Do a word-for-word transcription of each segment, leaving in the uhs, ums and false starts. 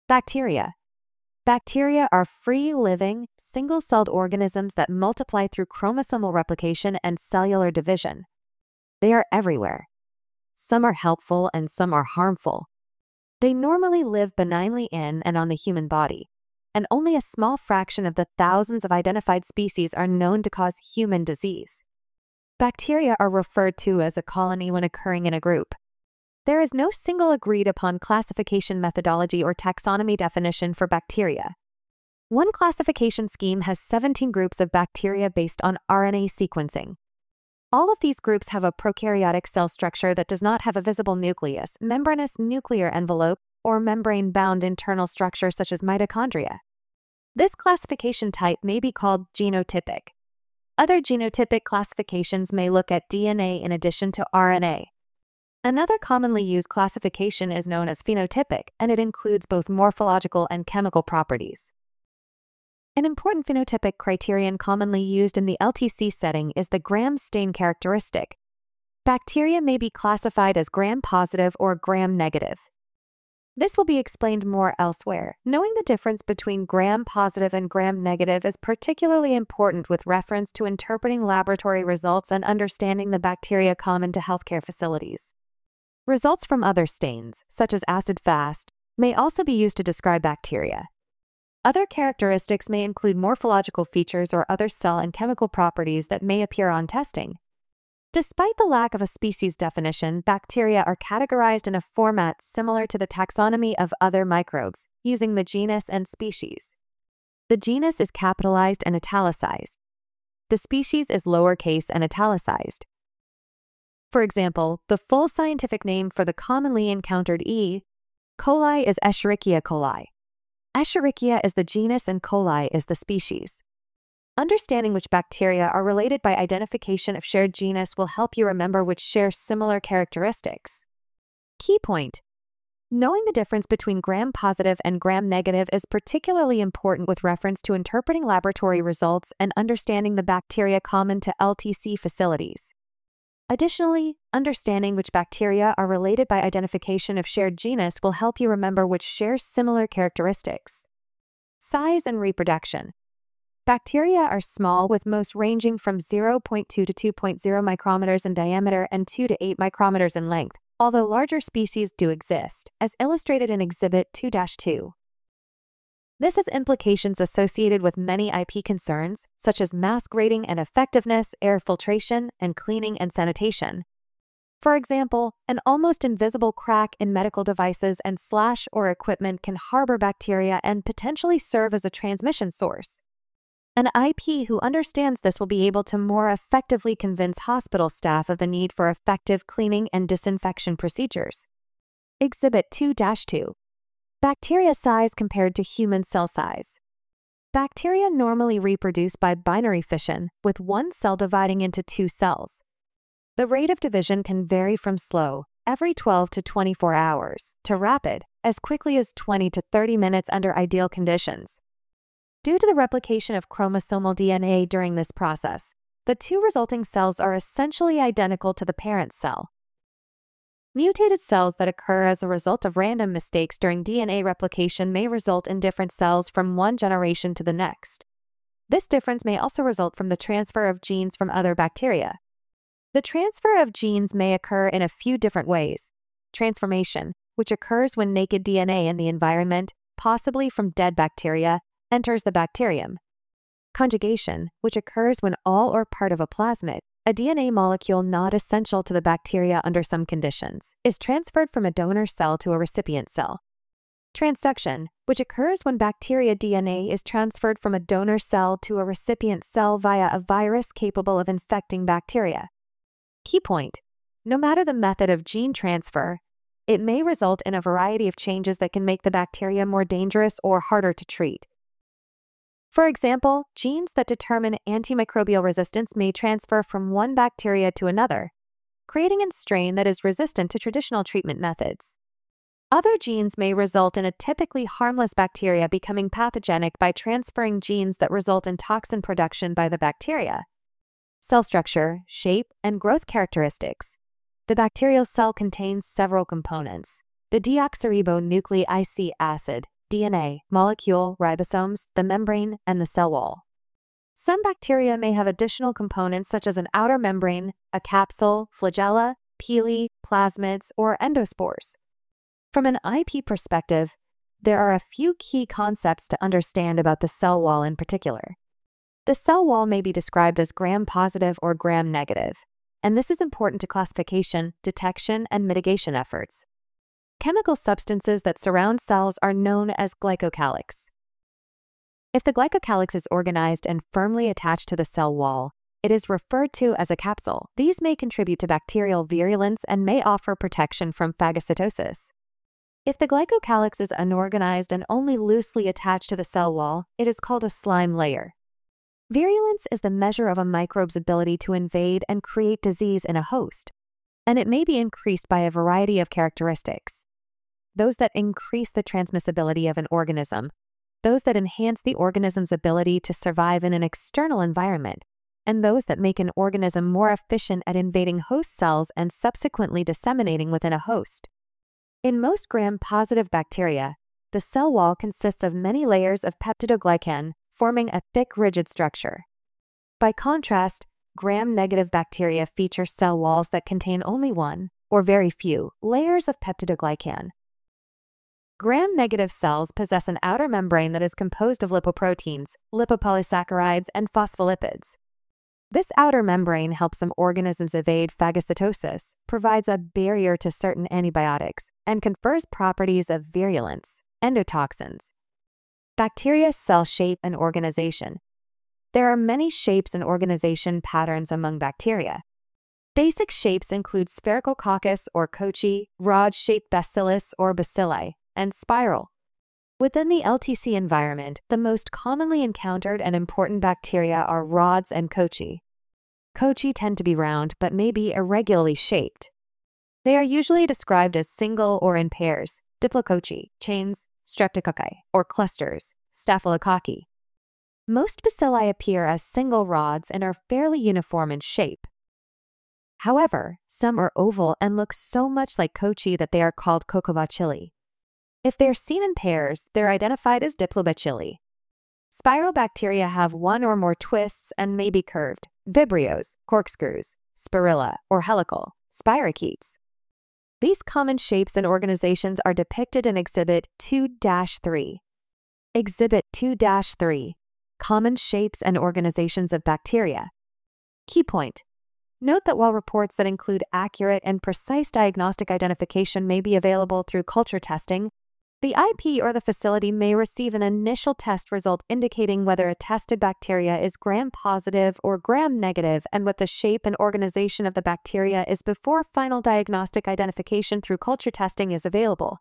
Bacteria. Bacteria are free-living, single-celled organisms that multiply through chromosomal replication and cellular division. They are everywhere. Some are helpful and some are harmful. They normally live benignly in and on the human body, and only a small fraction of the thousands of identified species are known to cause human disease. Bacteria are referred to as a colony when occurring in a group. There is no single agreed-upon classification methodology or taxonomy definition for bacteria. One classification scheme has seventeen groups of bacteria based on R N A sequencing. All of these groups have a prokaryotic cell structure that does not have a visible nucleus, membranous nuclear envelope, or membrane-bound internal structure such as mitochondria. This classification type may be called genotypic. Other genotypic classifications may look at D N A in addition to R N A. Another commonly used classification is known as phenotypic, and it includes both morphological and chemical properties. An important phenotypic criterion commonly used in the L T C setting is the Gram stain characteristic. Bacteria may be classified as gram-positive or gram-negative. This will be explained more elsewhere. Knowing the difference between gram-positive and gram-negative is particularly important with reference to interpreting laboratory results and understanding the bacteria common to healthcare facilities. Results from other stains, such as acid-fast, may also be used to describe bacteria. Other characteristics may include morphological features or other cell and chemical properties that may appear on testing. Despite the lack of a species definition, bacteria are categorized in a format similar to the taxonomy of other microbes, using the genus and species. The genus is capitalized and italicized. The species is lowercase and italicized. For example, the full scientific name for the commonly encountered E. coli is Escherichia coli. Escherichia is the genus and coli is the species. Understanding which bacteria are related by identification of shared genus will help you remember which share similar characteristics. Key point: knowing the difference between gram-positive and gram-negative is particularly important with reference to interpreting laboratory results and understanding the bacteria common to L T C facilities. Additionally, understanding which bacteria are related by identification of shared genus will help you remember which share similar characteristics. Size and reproduction. Bacteria are small, with most ranging from zero point two to two point zero micrometers in diameter and two to eight micrometers in length, although larger species do exist, as illustrated in Exhibit two dash two. This has implications associated with many I P concerns, such as mask rating and effectiveness, air filtration, and cleaning and sanitation. For example, an almost invisible crack in medical devices and slash or equipment can harbor bacteria and potentially serve as a transmission source. An I P who understands this will be able to more effectively convince hospital staff of the need for effective cleaning and disinfection procedures. Exhibit two dash two. Bacteria size compared to human cell size. Bacteria normally reproduce by binary fission, with one cell dividing into two cells. The rate of division can vary from slow, every twelve to twenty-four hours, to rapid, as quickly as twenty to thirty minutes under ideal conditions. Due to the replication of chromosomal D N A during this process, the two resulting cells are essentially identical to the parent cell. Mutated cells that occur as a result of random mistakes during D N A replication may result in different cells from one generation to the next. This difference may also result from the transfer of genes from other bacteria. The transfer of genes may occur in a few different ways. Transformation, which occurs when naked D N A in the environment, possibly from dead bacteria, enters the bacterium. Conjugation, which occurs when all or part of a plasmid, a D N A molecule not essential to the bacteria under some conditions, is transferred from a donor cell to a recipient cell. Transduction, which occurs when bacteria D N A is transferred from a donor cell to a recipient cell via a virus capable of infecting bacteria. Key point: no matter the method of gene transfer, it may result in a variety of changes that can make the bacteria more dangerous or harder to treat. For example, genes that determine antimicrobial resistance may transfer from one bacteria to another, creating a strain that is resistant to traditional treatment methods. Other genes may result in a typically harmless bacteria becoming pathogenic by transferring genes that result in toxin production by the bacteria. Cell structure, shape, and growth characteristics. The bacterial cell contains several components. The deoxyribonucleic acid, D N A, molecule, ribosomes, the membrane, and the cell wall. Some bacteria may have additional components such as an outer membrane, a capsule, flagella, pili, plasmids, or endospores. From an I P perspective, there are a few key concepts to understand about the cell wall in particular. The cell wall may be described as gram-positive or gram-negative, and this is important to classification, detection, and mitigation efforts. Chemical substances that surround cells are known as glycocalyx. If the glycocalyx is organized and firmly attached to the cell wall, it is referred to as a capsule. These may contribute to bacterial virulence and may offer protection from phagocytosis. If the glycocalyx is unorganized and only loosely attached to the cell wall, it is called a slime layer. Virulence is the measure of a microbe's ability to invade and create disease in a host, and it may be increased by a variety of characteristics. Those that increase the transmissibility of an organism, those that enhance the organism's ability to survive in an external environment, and those that make an organism more efficient at invading host cells and subsequently disseminating within a host. In most gram-positive bacteria, the cell wall consists of many layers of peptidoglycan, forming a thick, rigid structure. By contrast, gram-negative bacteria feature cell walls that contain only one, or very few, layers of peptidoglycan. Gram-negative cells possess an outer membrane that is composed of lipoproteins, lipopolysaccharides, and phospholipids. This outer membrane helps some organisms evade phagocytosis, provides a barrier to certain antibiotics, and confers properties of virulence, endotoxins. Bacteria's cell shape and organization. There are many shapes and organization patterns among bacteria. Basic shapes include spherical coccus or Kochi, rod-shaped bacillus or bacilli, and spiral. Within the L T C environment, the most commonly encountered and important bacteria are rods and Kochi. Kochi tend to be round but may be irregularly shaped. They are usually described as single or in pairs, diplokochi, chains, streptococci, or clusters, staphylococci. Most bacilli appear as single rods and are fairly uniform in shape. However, some are oval and look so much like Kochi that they are called coccobacilli. If they are seen in pairs, they're identified as diplobacilli. Spiral bacteria have one or more twists and may be curved, vibrios, corkscrews, spirilla, or helical, spirochetes. These common shapes and organizations are depicted in Exhibit two dash three. Exhibit two dash three, Common Shapes and Organizations of Bacteria. Key point. Note that while reports that include accurate and precise diagnostic identification may be available through culture testing, the I P or the facility may receive an initial test result indicating whether a tested bacteria is gram-positive or gram-negative and what the shape and organization of the bacteria is before final diagnostic identification through culture testing is available.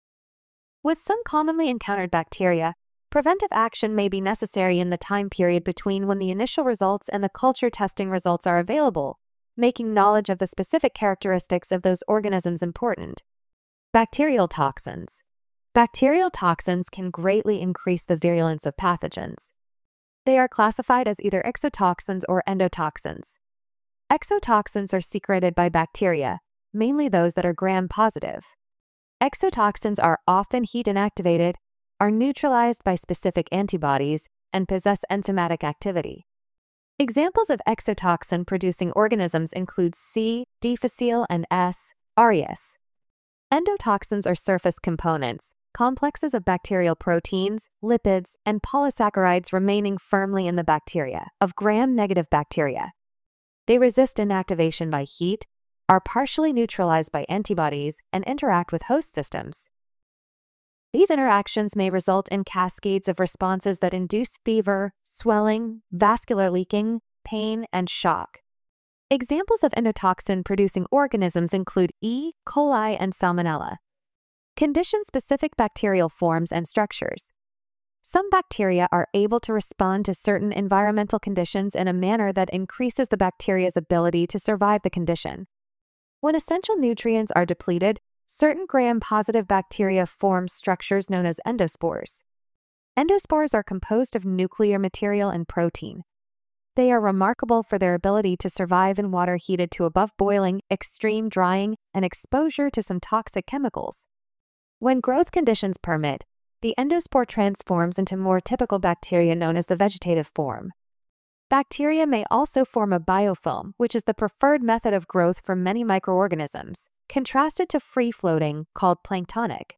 With some commonly encountered bacteria, preventive action may be necessary in the time period between when the initial results and the culture testing results are available, making knowledge of the specific characteristics of those organisms important. Bacterial toxins. Bacterial toxins can greatly increase the virulence of pathogens. They are classified as either exotoxins or endotoxins. Exotoxins are secreted by bacteria, mainly those that are gram-positive. Exotoxins are often heat inactivated, are neutralized by specific antibodies, and possess enzymatic activity. Examples of exotoxin-producing organisms include C. difficile and S. aureus. Endotoxins are surface components, complexes of bacterial proteins, lipids, and polysaccharides remaining firmly in the bacteria, of gram-negative bacteria. They resist inactivation by heat, are partially neutralized by antibodies, and interact with host systems. These interactions may result in cascades of responses that induce fever, swelling, vascular leaking, pain, and shock. Examples of endotoxin-producing organisms include E. coli and Salmonella. Condition-specific bacterial forms and structures. Some bacteria are able to respond to certain environmental conditions in a manner that increases the bacteria's ability to survive the condition. When essential nutrients are depleted, certain gram-positive bacteria form structures known as endospores. Endospores are composed of nuclear material and protein. They are remarkable for their ability to survive in water heated to above boiling, extreme drying, and exposure to some toxic chemicals. When growth conditions permit, the endospore transforms into more typical bacteria known as the vegetative form. Bacteria may also form a biofilm, which is the preferred method of growth for many microorganisms, contrasted to free-floating, called planktonic.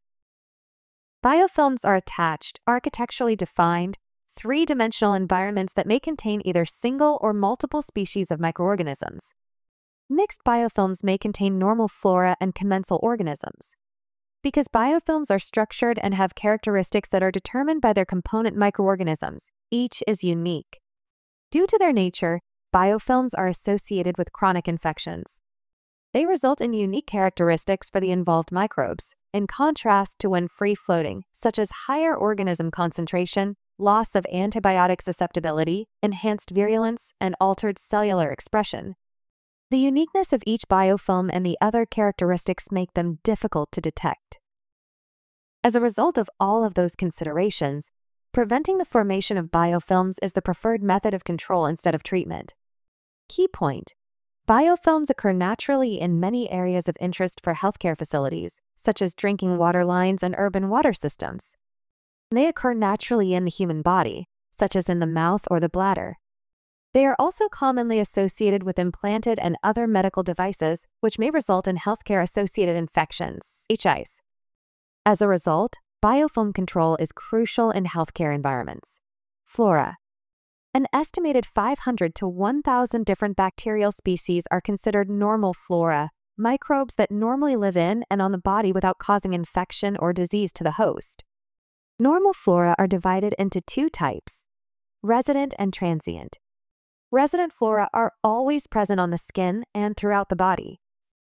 Biofilms are attached, architecturally defined, three-dimensional environments that may contain either single or multiple species of microorganisms. Mixed biofilms may contain normal flora and commensal organisms. Because biofilms are structured and have characteristics that are determined by their component microorganisms, each is unique. Due to their nature, biofilms are associated with chronic infections. They result in unique characteristics for the involved microbes, in contrast to when free-floating, such as higher organism concentration, loss of antibiotic susceptibility, enhanced virulence, and altered cellular expression. The uniqueness of each biofilm and the other characteristics make them difficult to detect. As a result of all of those considerations, preventing the formation of biofilms is the preferred method of control instead of treatment. Key point: biofilms occur naturally in many areas of interest for healthcare facilities, such as drinking water lines and urban water systems. They occur naturally in the human body, such as in the mouth or the bladder. They are also commonly associated with implanted and other medical devices, which may result in healthcare-associated infections, H I s. As a result, biofilm control is crucial in healthcare environments. Flora. An estimated five hundred to one thousand different bacterial species are considered normal flora, microbes that normally live in and on the body without causing infection or disease to the host. Normal flora are divided into two types: resident and transient. Resident flora are always present on the skin and throughout the body.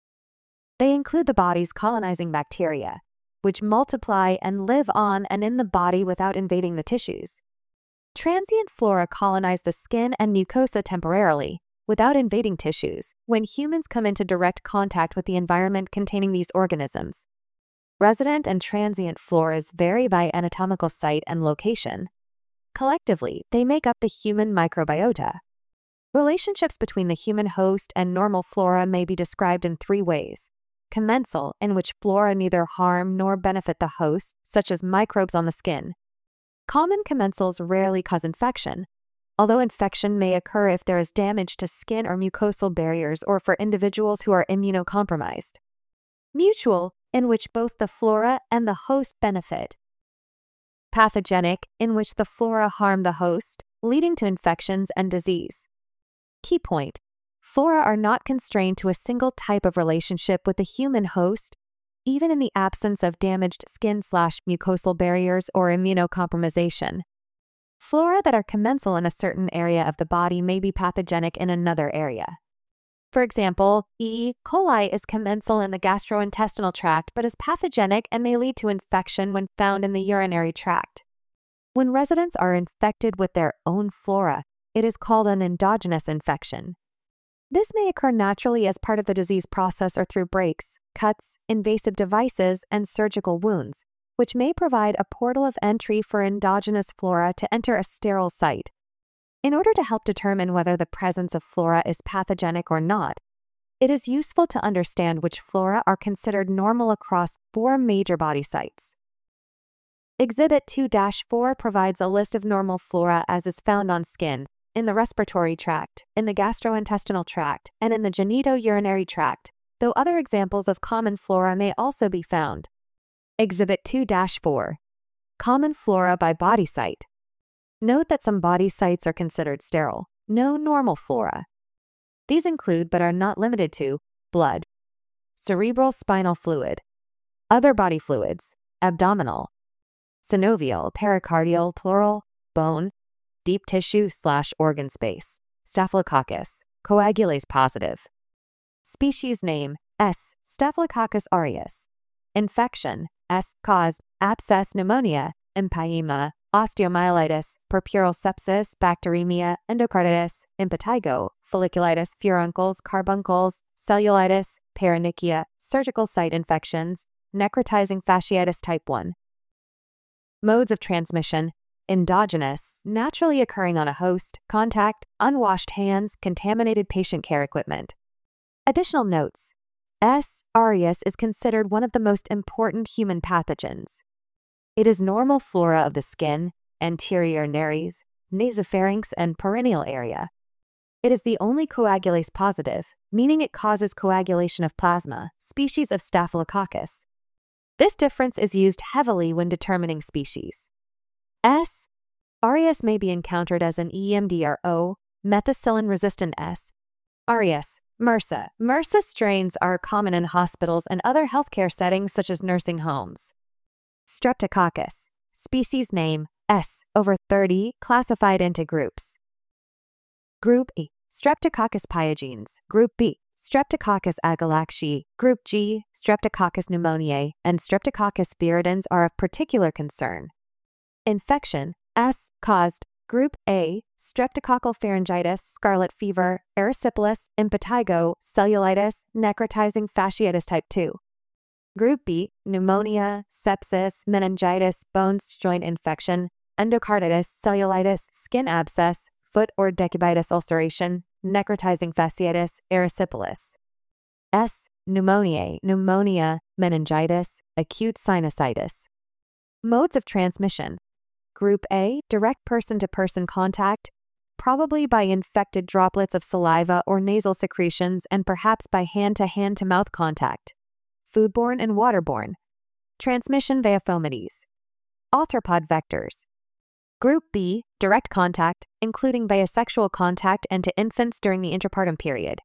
They include the body's colonizing bacteria, which multiply and live on and in the body without invading the tissues. Transient flora colonize the skin and mucosa temporarily, without invading tissues, when humans come into direct contact with the environment containing these organisms. Resident and transient floras vary by anatomical site and location. Collectively, they make up the human microbiota. Relationships between the human host and normal flora may be described in three ways: commensal, in which flora neither harm nor benefit the host, such as microbes on the skin. Common commensals rarely cause infection, although infection may occur if there is damage to skin or mucosal barriers or for individuals who are immunocompromised. Mutual, in which both the flora and the host benefit. Pathogenic, in which the flora harm the host, leading to infections and disease. Key point: flora are not constrained to a single type of relationship with the human host, even in the absence of damaged skin/mucosal barriers or immunocompromisation. Flora that are commensal in a certain area of the body may be pathogenic in another area. For example, E. coli is commensal in the gastrointestinal tract but is pathogenic and may lead to infection when found in the urinary tract. When residents are infected with their own flora, it is called an endogenous infection. This may occur naturally as part of the disease process or through breaks, cuts, invasive devices, and surgical wounds, which may provide a portal of entry for endogenous flora to enter a sterile site. In order to help determine whether the presence of flora is pathogenic or not, it is useful to understand which flora are considered normal across four major body sites. Exhibit two dash four provides a list of normal flora as is found on skin, in the respiratory tract, in the gastrointestinal tract, and in the genitourinary tract, though other examples of common flora may also be found. Exhibit two dash four. Common flora by body site. Note that some body sites are considered sterile. No normal flora. These include, but are not limited to, blood, cerebral spinal fluid, other body fluids, abdominal, synovial, pericardial, pleural, bone, deep tissue slash organ space, staphylococcus, coagulase positive. Species name, S. Staphylococcus aureus. Infection, S. Cause, abscess pneumonia, empyema, osteomyelitis, purpural sepsis, bacteremia, endocarditis, impetigo, folliculitis, furuncles, carbuncles, cellulitis, paronychia, surgical site infections, necrotizing fasciitis type one. Modes of transmission: endogenous, naturally occurring on a host, contact, unwashed hands, contaminated patient care equipment. Additional notes: S. aureus is considered one of the most important human pathogens. It is normal flora of the skin, anterior nares, nasopharynx, and perineal area. It is the only coagulase positive, meaning it causes coagulation of plasma, species of Staphylococcus. This difference is used heavily when determining species. S. aureus may be encountered as an E M D R O, methicillin-resistant S. aureus, MRSA. MRSA strains are common in hospitals and other healthcare settings such as nursing homes. Streptococcus. Species name, S. Over thirty, classified into groups. Group A. Streptococcus pyogenes. Group B. Streptococcus agalactiae. Group G. Streptococcus pneumoniae and Streptococcus viridans are of particular concern. Infection. S. Caused. Group A. Streptococcal pharyngitis, scarlet fever, erysipelas, impetigo, cellulitis, necrotizing fasciitis type two. Group B. Pneumonia, sepsis, meningitis, bones joint infection, endocarditis, cellulitis, skin abscess, foot or decubitus ulceration, necrotizing fasciitis, erysipelas. S. Pneumoniae, pneumonia, meningitis, acute sinusitis. Modes of transmission. Group A. Direct person-to-person contact, probably by infected droplets of saliva or nasal secretions and perhaps by hand-to-hand to mouth contact. Foodborne and waterborne. Transmission via fomites. Arthropod vectors. Group B. Direct contact, including via sexual contact and to infants during the intrapartum period.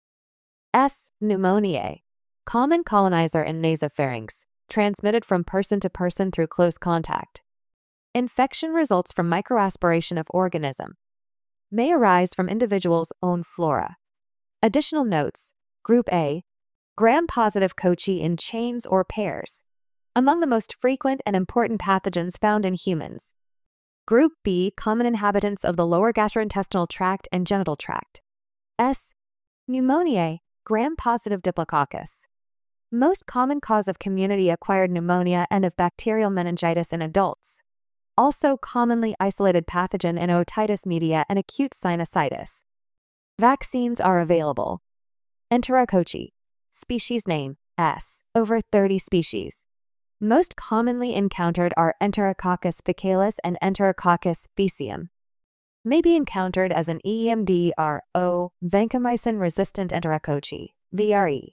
S. Pneumoniae. Common colonizer in nasopharynx, transmitted from person to person through close contact. Infection results from microaspiration of organism. May arise from individual's own flora. Additional notes. Group A. Gram-positive Kochi in chains or pairs. Among the most frequent and important pathogens found in humans. Group B. Common inhabitants of the lower gastrointestinal tract and genital tract. S. Pneumoniae. Gram-positive Diplococcus. Most common cause of community-acquired pneumonia and of bacterial meningitis in adults. Also commonly isolated pathogen in otitis media and acute sinusitis. Vaccines are available. Enterococcus. Species name, S. Over thirty species. Most commonly encountered are Enterococcus faecalis and Enterococcus faecium. May be encountered as an E M D R O, vancomycin-resistant enterococcus, V R E.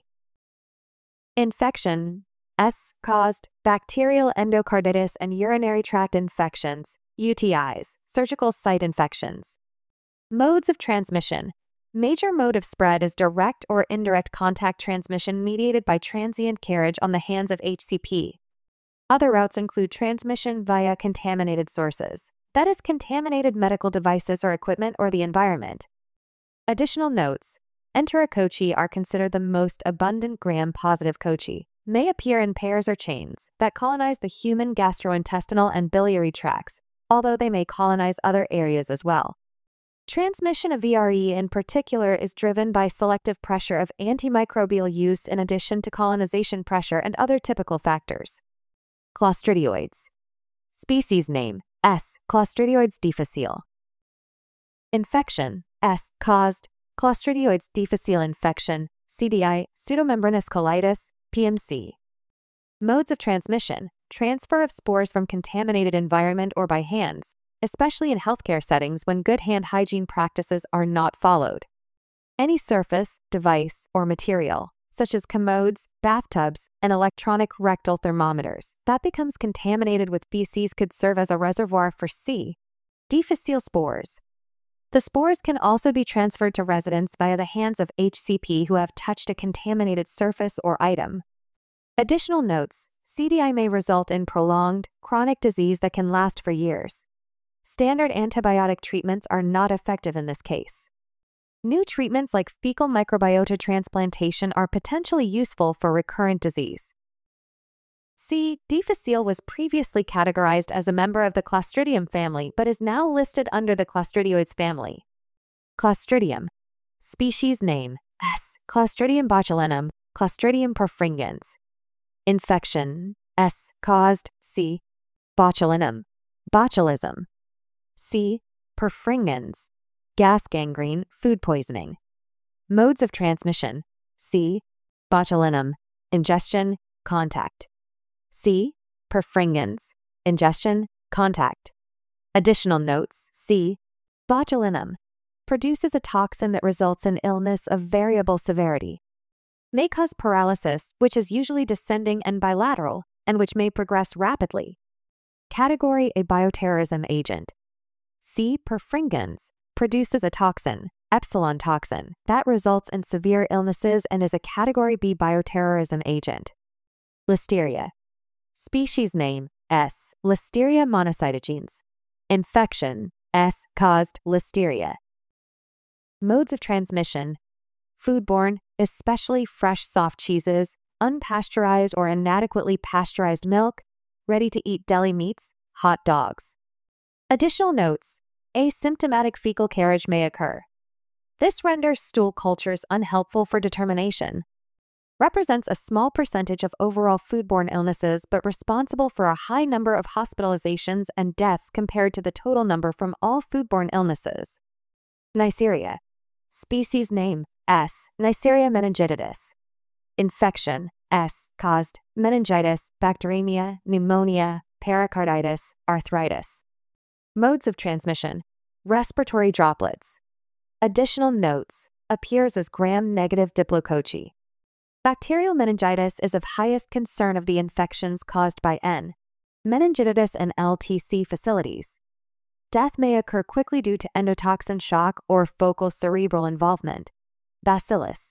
Infection. S. Caused bacterial endocarditis and urinary tract infections, U T Is, surgical site infections. Modes of transmission. Major mode of spread is direct or indirect contact transmission mediated by transient carriage on the hands of H C P. Other routes include transmission via contaminated sources, that is, contaminated medical devices or equipment or the environment. Additional notes. Enterococci are considered the most abundant gram-positive cocci, may appear in pairs or chains that colonize the human gastrointestinal and biliary tracts, although they may colonize other areas as well. Transmission of V R E in particular is driven by selective pressure of antimicrobial use in addition to colonization pressure and other typical factors. Clostridioids. Species name, S. Clostridioids difficile. Infection, S. Caused, Clostridioids difficile infection, C D I, pseudomembranous colitis, P M C. Modes of transmission, transfer of spores from contaminated environment or by hands, especially in healthcare settings when good hand hygiene practices are not followed. Any surface, device, or material, such as commodes, bathtubs, and electronic rectal thermometers, that becomes contaminated with feces could serve as a reservoir for C. difficile spores. The spores can also be transferred to residents via the hands of H C P who have touched a contaminated surface or item. Additional notes, C D I may result in prolonged, chronic disease that can last for years. Standard antibiotic treatments are not effective in this case. New treatments like fecal microbiota transplantation are potentially useful for recurrent disease. C. difficile was previously categorized as a member of the Clostridium family but is now listed under the Clostridioids family. Clostridium. Species name, S. Clostridium botulinum, Clostridium perfringens. Infection, S. Caused, C. botulinum, botulism. C. perfringens. Gas gangrene, food poisoning. Modes of transmission, C. botulinum, ingestion, contact. C. perfringens, ingestion, contact. Additional notes: C. Botulinum produces a toxin that results in illness of variable severity. May cause paralysis, which is usually descending and bilateral, and which may progress rapidly. Category: a bioterrorism agent. C. Perfringens produces a toxin, epsilon toxin, that results in severe illnesses and is a Category B bioterrorism agent. Listeria. Species name: S. Listeria monocytogenes. Infection: S. caused listeria. Modes of transmission: foodborne, especially fresh soft cheeses, unpasteurized or inadequately pasteurized milk, ready-to-eat deli meats, hot dogs. Additional notes: asymptomatic fecal carriage may occur. This renders stool cultures unhelpful for determination. Represents a small percentage of overall foodborne illnesses but responsible for a high number of hospitalizations and deaths compared to the total number from all foodborne illnesses. Neisseria. Species name: S. Neisseria meningitidis. Infection: S. caused meningitis, bacteremia, pneumonia, pericarditis, arthritis. Modes of transmission: respiratory droplets. Additional notes: appears as gram-negative diplococci. Bacterial meningitis is of highest concern of the infections caused by N. meningitidis and L T C facilities. Death may occur quickly due to endotoxin shock or focal cerebral involvement. Bacillus.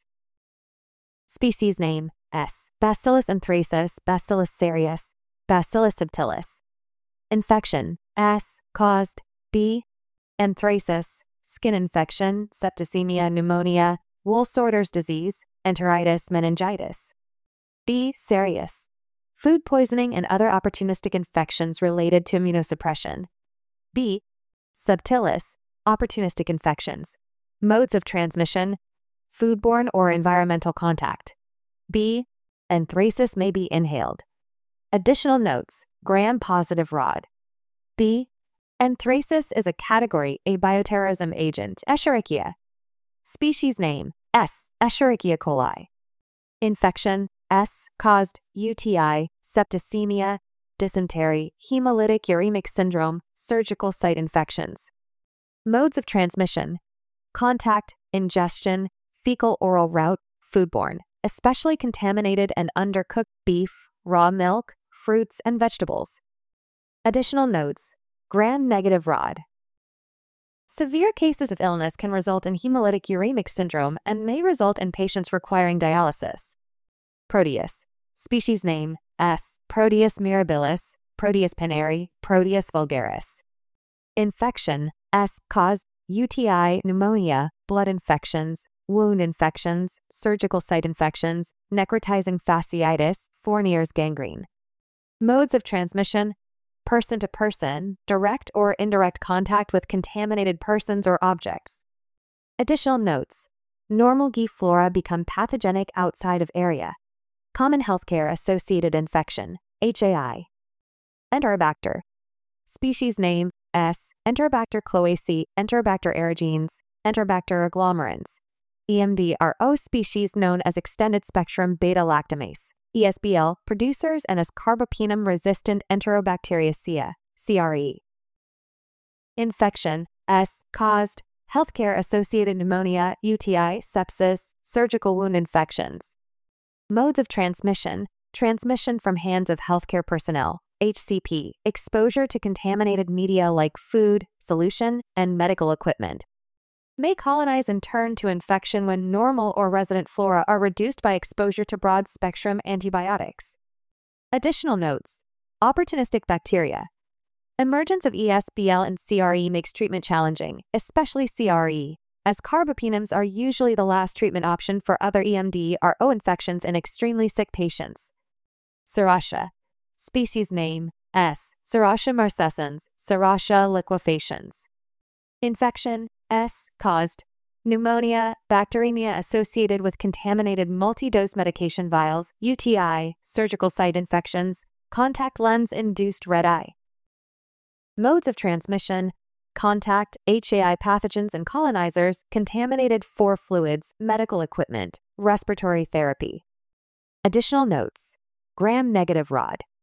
Species name: S. Bacillus anthracis, Bacillus cereus, Bacillus subtilis. Infection: S. caused B. anthracis, skin infection, septicemia, pneumonia, wool sorter's disease, enteritis, meningitis. B. cereus, food poisoning and other opportunistic infections related to immunosuppression. B. subtilis, opportunistic infections. Modes of transmission: foodborne or environmental contact. B. anthracis may be inhaled. Additional notes: gram-positive rod. B. anthracis is a Category A bioterrorism agent, Escherichia. Species name: S. Escherichia coli. Infection: S. caused U T I, septicemia, dysentery, hemolytic uremic syndrome, surgical site infections. Modes of transmission: contact, ingestion, fecal-oral route, foodborne, especially contaminated and undercooked beef, raw milk, fruits, and vegetables. Additional notes: gram-negative rod. Severe cases of illness can result in hemolytic uremic syndrome and may result in patients requiring dialysis. Proteus. Species name: S. Proteus mirabilis, Proteus penneri, Proteus vulgaris. Infection: S. caused U T I, pneumonia, blood infections, wound infections, surgical site infections, necrotizing fasciitis, Fournier's gangrene. Modes of transmission: person to person, direct or indirect contact with contaminated persons or objects. Additional notes: normal G. flora become pathogenic outside of area. Common healthcare-associated infection, H A I. Enterobacter. Species name: S. Enterobacter cloacae, Enterobacter aerogenes, Enterobacter agglomerans. E M D are O species known as extended-spectrum beta-lactamase, E S B L, producers and as carbapenem-resistant Enterobacteriacea, C R E. Infection: S. caused healthcare-associated pneumonia, U T I, sepsis, surgical wound infections. Modes of transmission: transmission from hands of healthcare personnel, H C P, exposure to contaminated media like food, solution, and medical equipment. May colonize and turn to infection when normal or resident flora are reduced by exposure to broad-spectrum antibiotics. Additional notes: opportunistic bacteria. Emergence of E S B L and C R E makes treatment challenging, especially C R E, as carbapenems are usually the last treatment option for other E M D or O infections in extremely sick patients. Serratia. Species name: S. Serratia marcescens, Serratia liquefaciens. Infection: S. caused pneumonia, bacteremia associated with contaminated multi-dose medication vials, U T I, surgical site infections, contact lens-induced red eye. Modes of transmission: contact, H A I pathogens and colonizers, contaminated for fluids, medical equipment, respiratory therapy. Additional notes: gram-negative rod.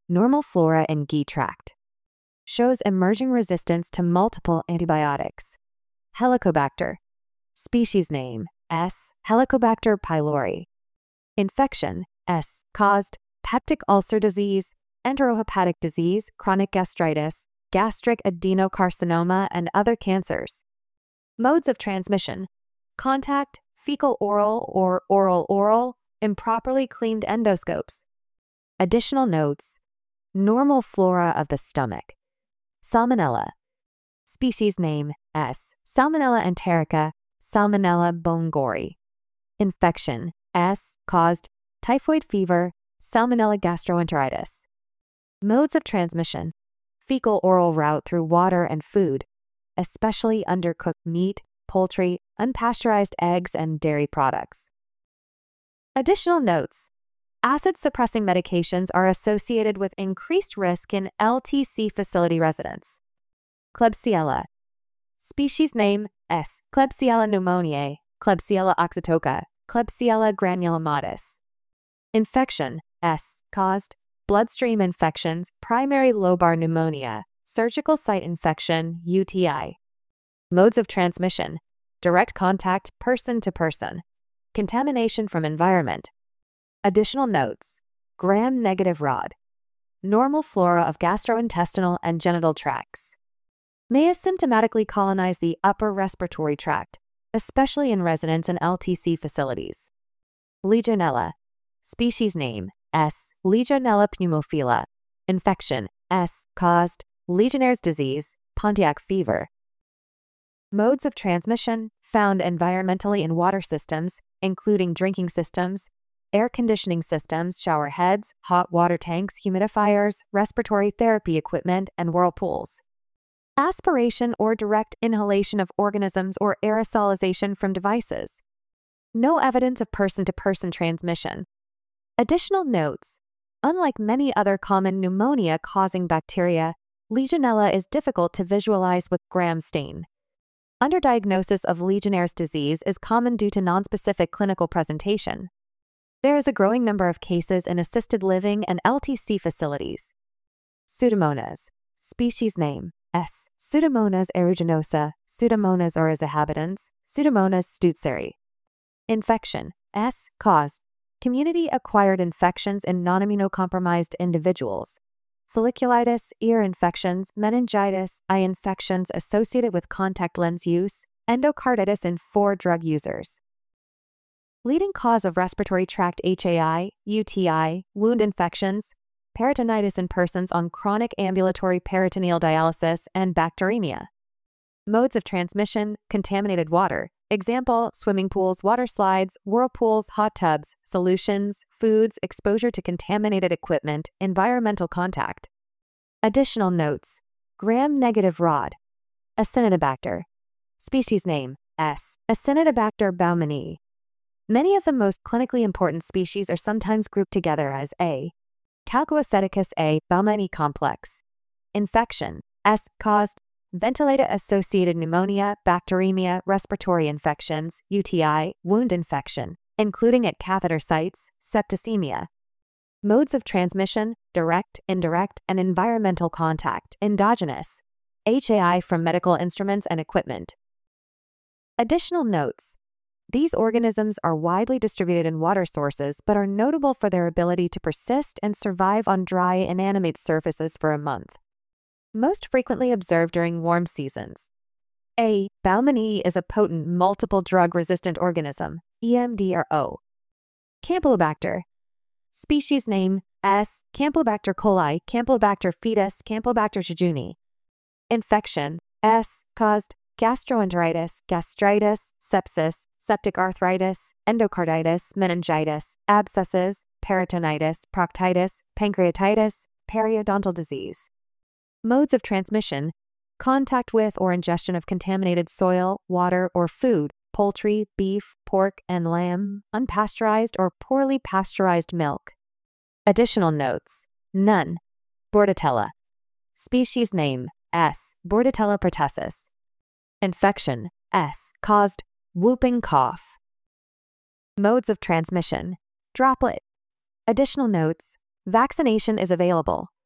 Normal flora in G tract. Shows emerging resistance to multiple antibiotics. Helicobacter. Species name S. Helicobacter pylori. Infection S. Caused peptic ulcer disease, enterohepatic disease, chronic gastritis, gastric adenocarcinoma, and other cancers. Modes of transmission: contact, fecal-oral or oral-oral, improperly cleaned endoscopes. Additional notes: normal flora of the stomach. Salmonella. Species name S. Salmonella enterica, Salmonella bongori. Infection S. Caused typhoid fever, Salmonella gastroenteritis. Modes of transmission: fecal-oral route through water and food, especially undercooked meat, poultry, unpasteurized eggs, and dairy products. Additional notes: acid-suppressing medications are associated with increased risk in L T C facility residents. Klebsiella. Species name S. Klebsiella pneumoniae, Klebsiella oxytoca, Klebsiella granulomatis. Infection S. Caused bloodstream infections, primary lobar pneumonia, surgical site infection, U T I. Modes of transmission: direct contact, person to person. Contamination from environment. Additional notes: gram-negative rod. Normal flora of gastrointestinal and genital tracts. May asymptomatically colonize the upper respiratory tract, especially in residents in L T C facilities. Legionella. Species name S. Legionella pneumophila. Infection S. Caused Legionnaire's disease, Pontiac fever. Modes of transmission found environmentally in water systems, including drinking systems, air conditioning systems, shower heads, hot water tanks, humidifiers, respiratory therapy equipment, and whirlpools. Aspiration or direct inhalation of organisms or aerosolization from devices. No evidence of person-to-person transmission. Additional notes: unlike many other common pneumonia-causing bacteria, Legionella is difficult to visualize with gram stain. Underdiagnosis of Legionnaire's disease is common due to nonspecific clinical presentation. There is a growing number of cases in assisted living and L T C facilities. Pseudomonas. Species name S. Pseudomonas aeruginosa, Pseudomonas oryzahabitans, Pseudomonas stuttseri. Infection S. Caused community-acquired infections in non-immunocompromised individuals. Folliculitis, ear infections, meningitis, eye infections associated with contact lens use, endocarditis in four drug users. Leading cause of respiratory tract H A I, U T I, wound infections, peritonitis in persons on chronic ambulatory peritoneal dialysis, and bacteremia. Modes of transmission: contaminated water. Example: swimming pools, water slides, whirlpools, hot tubs, solutions, foods, exposure to contaminated equipment, environmental contact. Additional notes: gram-negative rod. Acinetobacter. Species name S. Acinetobacter baumannii. Many of the most clinically important species are sometimes grouped together as A. Calcoaceticus A. baumannii complex. Infection S. Caused ventilator-associated pneumonia, bacteremia, respiratory infections, U T I, wound infection, including at catheter sites, septicemia. Modes of transmission: direct, indirect, and environmental contact, endogenous. H A I from medical instruments and equipment. Additional notes: these organisms are widely distributed in water sources but are notable for their ability to persist and survive on dry, inanimate surfaces for a month. Most frequently observed during warm seasons. A. Baumannii is a potent multiple drug-resistant organism, E M D or O. Campylobacter. Species name S. Campylobacter coli, Campylobacter fetus, Campylobacter jejuni. Infection S. Caused gastroenteritis, gastritis, sepsis, septic arthritis, endocarditis, meningitis, abscesses, peritonitis, proctitis, pancreatitis, periodontal disease. Modes of transmission: contact with or ingestion of contaminated soil, water, or food, poultry, beef, pork, and lamb, unpasteurized or poorly pasteurized milk. Additional notes: none. Bordetella. Species name S. Bordetella pertussis. Infection S. Caused whooping cough. Modes of transmission: droplet. Additional notes: vaccination is available.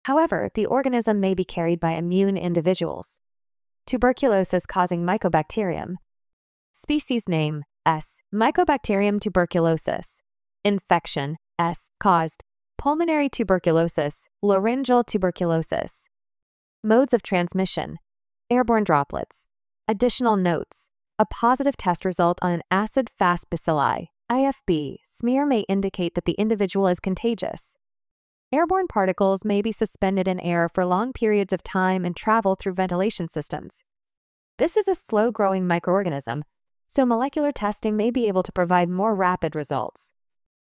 However, the organism may be carried by immune individuals. Tuberculosis causing Mycobacterium. Species name S. Mycobacterium tuberculosis. Infection S. Caused pulmonary tuberculosis, laryngeal tuberculosis. Modes of transmission: airborne droplets. Additional notes: a positive test result on an acid-fast bacilli I F B smear may indicate that the individual is contagious. Airborne particles may be suspended in air for long periods of time and travel through ventilation systems. This is a slow-growing microorganism, so molecular testing may be able to provide more rapid results.